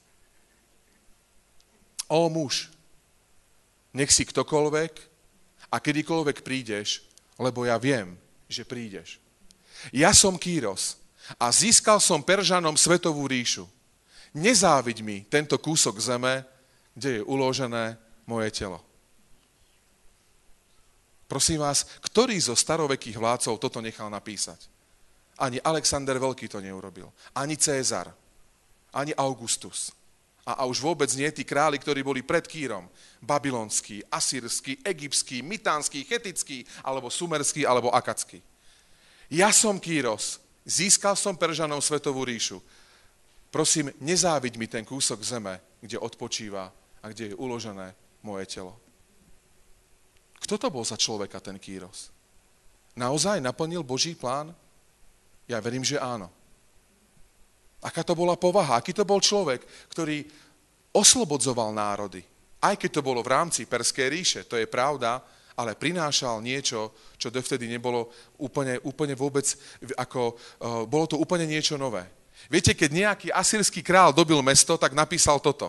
Ó muž, nech si ktokoľvek a kedykoľvek prídeš, lebo ja viem, že prídeš. Ja som Kýros a získal som Peržanom svetovú ríšu. Nezáviď mi tento kúsok zeme, kde je uložené moje telo. Prosím vás, ktorý zo starovekých vládcov toto nechal napísať? Ani Alexander Veľký to neurobil. Ani Cézar. Ani Augustus. A už vôbec nie tí králi, ktorí boli pred Kýrom. Babylonský, asýrsky, egyptský, mitánsky, chetický, alebo sumerský, alebo akadský. Ja som Kýros. Získal som Peržanom svetovú ríšu. Prosím, nezáviď mi ten kúsok zeme, kde odpočíva a kde je uložené moje telo. Kto to bol za človeka, ten Kýros? Naozaj naplnil Boží plán? Ja verím, že áno. Aká to bola povaha, aký to bol človek, ktorý oslobodzoval národy. Aj keď to bolo v rámci Perskej ríše, to je pravda, ale prinášal niečo, čo dovtedy nebolo úplne vôbec, bolo to úplne niečo nové. Viete, keď nejaký asýrsky král dobil mesto, tak napísal toto.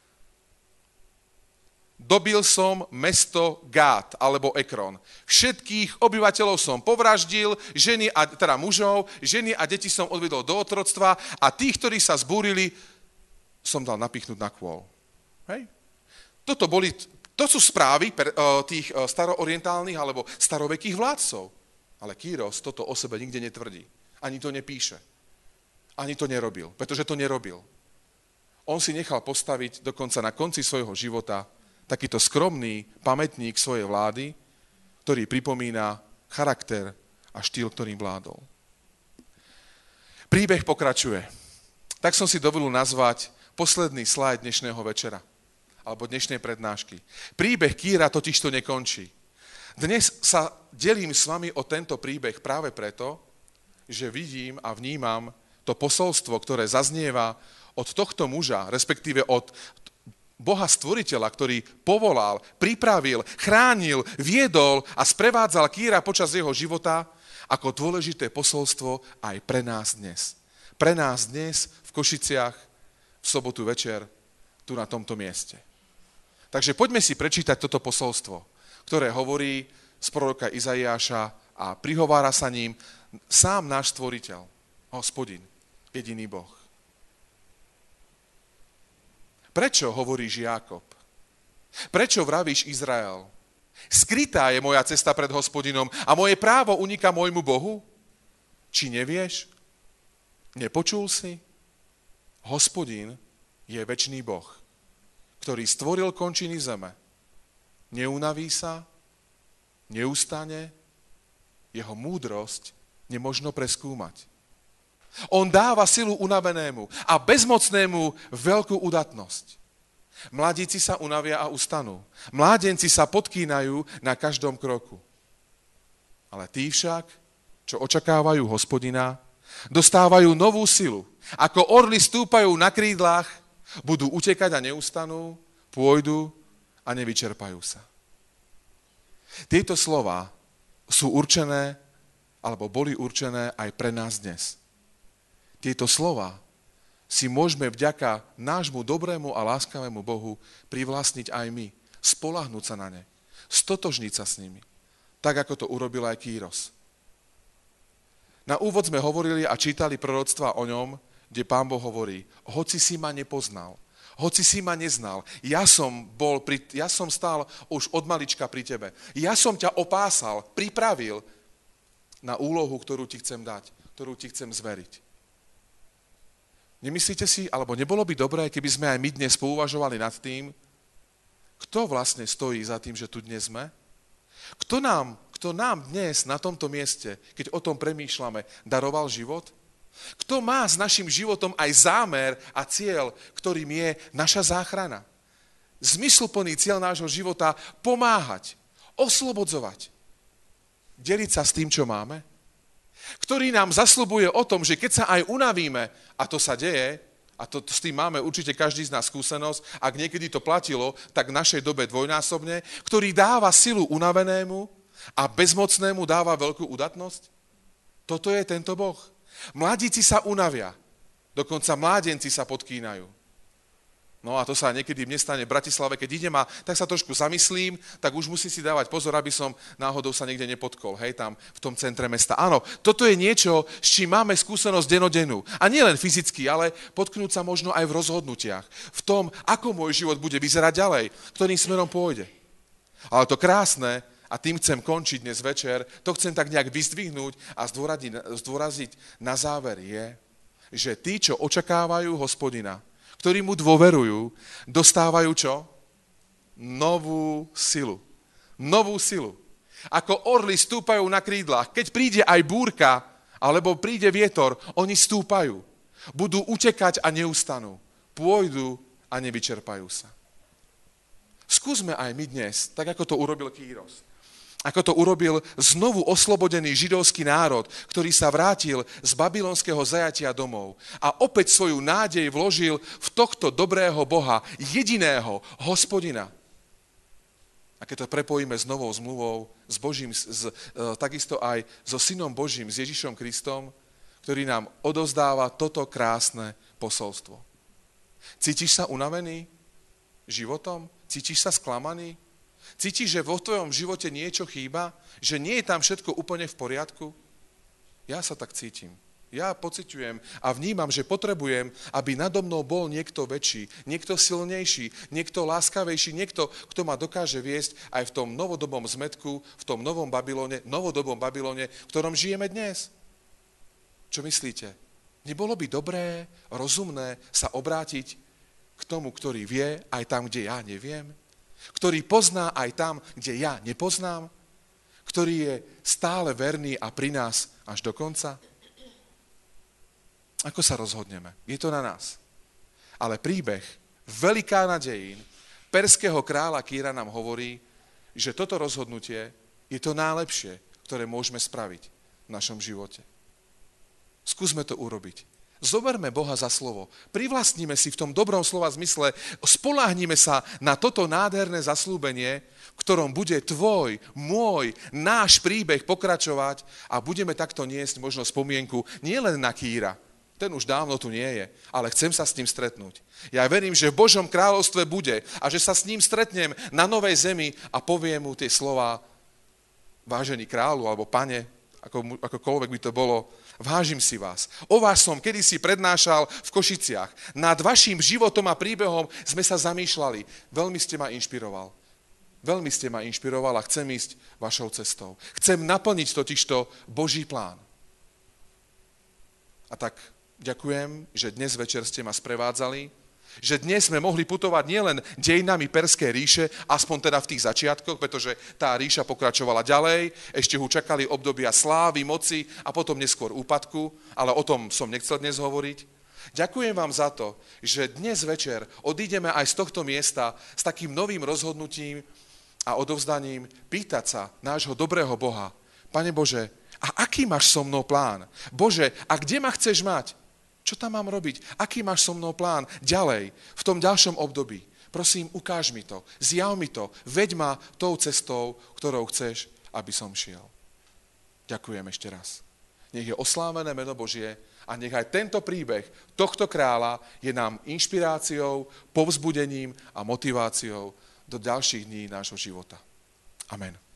Dobil som mesto Gát, alebo Ekron. Všetkých obyvateľov som povraždil, mužov, ženy a deti som odvedol do otroctva a tých, ktorí sa zbúrili, som dal napichnúť na kôl. Hej? To sú správy tých staroorientálnych alebo starovekých vládcov. Ale Kýros toto o sebe nikde netvrdí. Ani to nepíše. Ani to nerobil, pretože to nerobil. On si nechal postaviť dokonca na konci svojho života takýto skromný pamätník svojej vlády, ktorý pripomína charakter a štýl, ktorým vládol. Príbeh pokračuje. Tak som si dovolil nazvať posledný slajd dnešného večera, alebo dnešnej prednášky. Príbeh Kýra totižto nekončí. Dnes sa delím s vami o tento príbeh práve preto, že vidím a vnímam to posolstvo, ktoré zaznieva od tohto muža, respektíve od Boha stvoriteľa, ktorý povolal, pripravil, chránil, viedol a sprevádzal Kýra počas jeho života ako dôležité posolstvo aj pre nás dnes. Pre nás dnes v Košiciach v sobotu večer tu na tomto mieste. Takže poďme si prečítať toto posolstvo, ktoré hovorí z proroka Izaiáša a prihovára sa ním sám náš stvoriteľ, Hospodin, jediný Boh. Prečo hovoríš Jákob? Prečo vravíš Izrael? Skrytá je moja cesta pred Hospodinom a moje právo uniká môjmu Bohu? Či nevieš? Nepočul si? Hospodin je večný Boh, ktorý stvoril končiny zeme. Neunaví sa, neustane, jeho múdrosť nemožno preskúmať. On dáva silu unavenému a bezmocnému veľkú udatnosť. Mladíci sa unavia a ustanú. Mládenci sa podkýnajú na každom kroku. Ale tí však, čo očakávajú Hospodina, dostávajú novú silu. Ako orly stúpajú na krídlach, budú utekať a neustanú, pôjdu a nevyčerpajú sa. Tieto slova sú určené, alebo boli určené aj pre nás dnes. Tieto slova si môžeme vďaka nášmu dobrému a láskavému Bohu privlastniť aj my, spoľahnúť sa na ne, stotožniť sa s nimi, tak ako to urobil aj Kýros. Na úvod sme hovorili a čítali proroctvá o ňom, kde Pán Boh hovorí, hoci si ma nepoznal, hoci si ma neznal, ja som stál už od malička pri tebe, ja som ťa opásal, pripravil na úlohu, ktorú ti chcem dať, ktorú ti chcem zveriť. Nemyslíte si, alebo nebolo by dobré, keby sme aj my dnes pouvažovali nad tým, Kto vlastne stojí za tým, že tu dnes sme? Kto nám dnes na tomto mieste, keď o tom premýšľame, daroval život? Kto má s našim životom aj zámer a cieľ, ktorým je naša záchrana? Zmysluplný cieľ nášho života pomáhať, oslobodzovať, deliť sa s tým, čo máme? Ktorý nám zasľubuje o tom, že keď sa aj unavíme, a to sa deje, a to s tým máme určite každý z nás skúsenosť, ak niekedy to platilo, tak v našej dobe dvojnásobne, ktorý dáva silu unavenému a bezmocnému dáva veľkú udatnosť? Toto je tento Boh. Mladíci sa unavia, dokonca mládenci sa podkýnajú. No a to sa niekedy mne stane v Bratislave, keď idem a tak sa trošku zamyslím, tak už musím si dávať pozor, aby som náhodou sa niekde nepotkol, hej, tam v tom centre mesta. Áno, toto je niečo, s čím máme skúsenosť denodennú. A nie len fyzicky, ale potknúť sa možno aj v rozhodnutiach. V tom, ako môj život bude vyzerať ďalej, ktorým smerom pôjde. Ale to krásne, a tým chcem končiť dnes večer, to chcem tak nejak vyzdvihnúť a zdôraziť na záver je, že tí, čo očakávajú Hospodina, ktorí mu dôverujú, dostávajú čo? Novú silu. Novú silu. Ako orly stúpajú na krídlach. Keď príde aj búrka, alebo príde vietor, oni stúpajú. Budú utekať a neustanú. Pôjdu a nevyčerpajú sa. Skúsme aj my dnes, tak ako to urobil Kýros. Ako to urobil znovu oslobodený židovský národ, ktorý sa vrátil z babylonského zajatia domov a opäť svoju nádej vložil v tohto dobrého Boha, jediného Hospodina. A keď to prepojíme s novou zmluvou, s Božím, takisto aj so Synom Božím, s Ježišom Kristom, ktorý nám odovzdáva toto krásne posolstvo. Cítiš sa unavený životom? Cítiš sa sklamaný? Cítiš, že vo tvojom živote niečo chýba? Že nie je tam všetko úplne v poriadku? Ja sa tak cítim. Ja pociťujem a vnímam, že potrebujem, aby nado mnou bol niekto väčší, niekto silnejší, niekto láskavejší, niekto, kto ma dokáže viesť aj v tom novodobom zmätku, v tom novodobom Babylone, v ktorom žijeme dnes. Čo myslíte? Nebolo by dobré, rozumné sa obrátiť k tomu, ktorý vie aj tam, kde ja neviem? Ktorý pozná aj tam, kde ja nepoznám, ktorý je stále verný a pri nás až do konca? Ako sa rozhodneme? Je to na nás. Ale príbeh velikána dejín perského kráľa Kýra nám hovorí, že toto rozhodnutie je to najlepšie, ktoré môžeme spraviť v našom živote. Skúsme to urobiť. Zoberme Boha za slovo, privlastníme si v tom dobrom slova zmysle, spoľahnime sa na toto nádherné zasľúbenie, v ktorom bude tvoj, môj, náš príbeh pokračovať a budeme takto niesť možno spomienku nielen na Kýra, ten už dávno tu nie je, ale chcem sa s ním stretnúť. Ja verím, že v Božom kráľovstve bude a že sa s ním stretnem na novej zemi a poviem mu tie slová: vážený kráľu alebo pane, akokoľvek by to bolo, vážim si vás. O vás som kedysi prednášal v Košiciach. Nad vašim životom a príbehom sme sa zamýšľali. Veľmi ste ma inšpiroval. Veľmi ste ma inšpiroval a chcem ísť vašou cestou. Chcem naplniť totižto Boží plán. A tak ďakujem, že dnes večer ste ma sprevádzali, že dnes sme mohli putovať nielen dejinami Perskej ríše, aspoň teda v tých začiatkoch, pretože tá ríša pokračovala ďalej, ešte ho čakali obdobia slávy, moci a potom neskôr úpadku, ale o tom som nechcel dnes hovoriť. Ďakujem vám za to, že dnes večer odídeme aj z tohto miesta s takým novým rozhodnutím a odovzdaním pýtať sa nášho dobrého Boha: Pane Bože, a aký máš so mnou plán? Bože, a kde ma chceš mať? Čo tam mám robiť? Aký máš so mnou plán ďalej, v tom ďalšom období? Prosím, ukáž mi to, zjav mi to, veď ma tou cestou, ktorou chceš, aby som šiel. Ďakujem ešte raz. Nech je oslávené meno Božie a nech aj tento príbeh tohto kráľa je nám inšpiráciou, povzbudením a motiváciou do ďalších dní nášho života. Amen.